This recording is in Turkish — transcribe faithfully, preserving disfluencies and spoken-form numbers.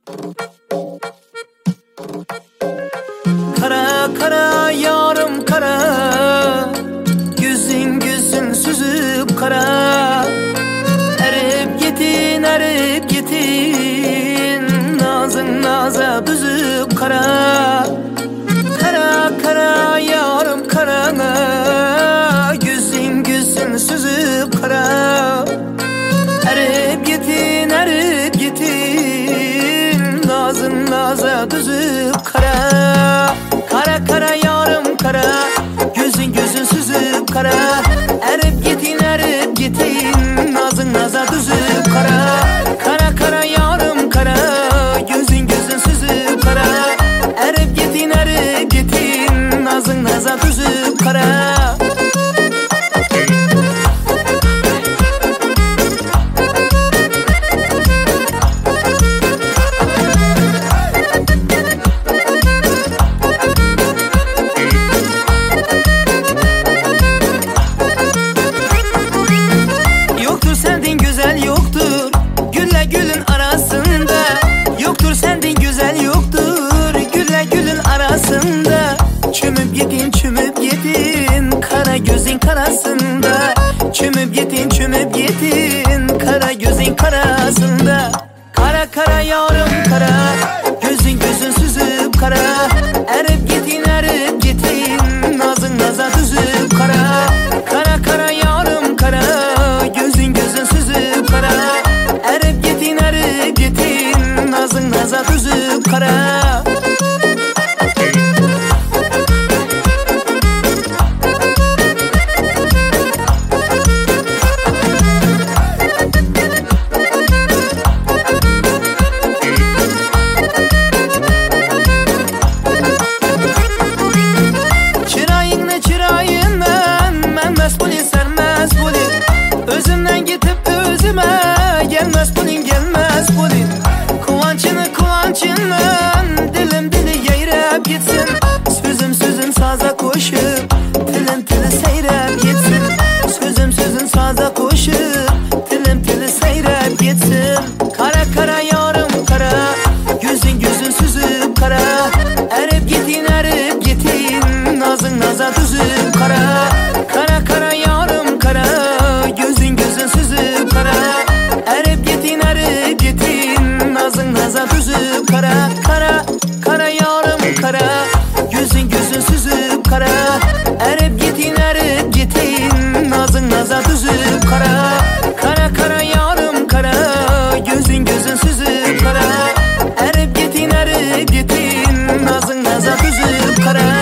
Kara kara yarım kara, yüzün gözün süzüp kara. Erip gitin erip gitin, nazın naza büzüp kara. Kara kara yarım kara, yüzün gözün süzüp kara. Erip gitin erip gitin, nazın naza büzüp kara. Kara kara yarım kara, gözün gözün süzüp kara. Erip gitin erip gitin, nazın naza düzüp kara. Kara kara yarım kara, gözün gözün süzüp kara. Erip gitin erip gitin, nazın naza düzüp kara. Çümüp gidin çümüp gidin, kara gözün karasında. Çümüp gidin çümüp gidin, kara gözün karasında. Kara kara yarım kara, gözün gözün süzüp kara. Erip gidin erip gidin, nazın naza düzüp kara. Kara kara yarım kara, gözün gözün süzüp kara. Erip gidin erip gidin, nazın naza düzüp kara. Özümden gitip özüme gelmez bulin gelmez bulin. Kıvançını kıvançından dilim dili yayrap gitsin. Sözüm sözün saza koşup dilim dili seyrep gitsin. Sözüm sözün saza koşup dilim dili seyrep gitsin. Kara kara yarım kara, gözün gözün süzüp kara. Erip gitin erip gitin, nazın naza düzüp kara. Kara kara yarım kara, gözün gözün süzüp kara. Erip gitin erip gitin, nazın naza düzüp kara. Kara kara yarım kara, gözün gözün süzüp kara. Erip gitin erip gitin, nazın naza düzüp kara. Kara kara yarım kara, gözün gözün süzüp kara. Erip gitin erip gitin, nazın naza düzüp kara.